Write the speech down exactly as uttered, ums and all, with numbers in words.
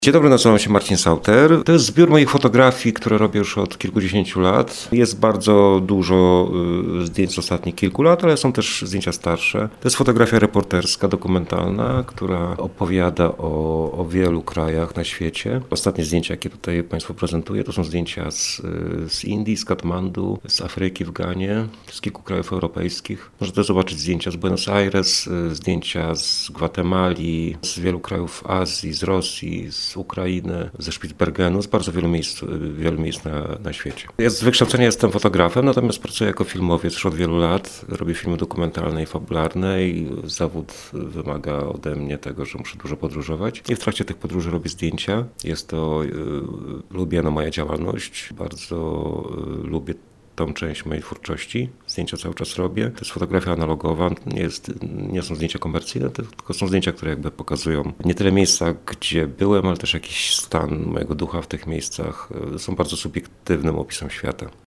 Dzień dobry, nazywam się Marcin Sauter. To jest zbiór moich fotografii, które robię już od kilkudziesięciu lat. Jest bardzo dużo y, zdjęć z ostatnich kilku lat, ale są też zdjęcia starsze. To jest fotografia reporterska, dokumentalna, która opowiada o, o wielu krajach na świecie. Ostatnie zdjęcia, jakie tutaj Państwu prezentuję, to są zdjęcia z, z Indii, z Katmandu, z Afryki w Ganie, z kilku krajów europejskich. Można też zobaczyć zdjęcia z Buenos Aires, y, zdjęcia z Gwatemali, z wielu krajów Azji, z Rosji, z Ukrainy, ze Spitsbergenu, z bardzo wielu miejsc, wielu miejsc na, na świecie. Ja z wykształcenia jestem fotografem, natomiast pracuję jako filmowiec już od wielu lat. Robię filmy dokumentalne i fabularne i zawód wymaga ode mnie tego, że muszę dużo podróżować. I w trakcie tych podróży robię zdjęcia. Jest to y, lubiana moja działalność. Bardzo y, lubię tą część mojej twórczości. Zdjęcia cały czas robię. To jest fotografia analogowa, nie, jest, nie są zdjęcia komercyjne, tylko są zdjęcia, które jakby pokazują nie tyle miejsca, gdzie byłem, ale też jakiś stan mojego ducha w tych miejscach. Są bardzo subiektywnym opisem świata.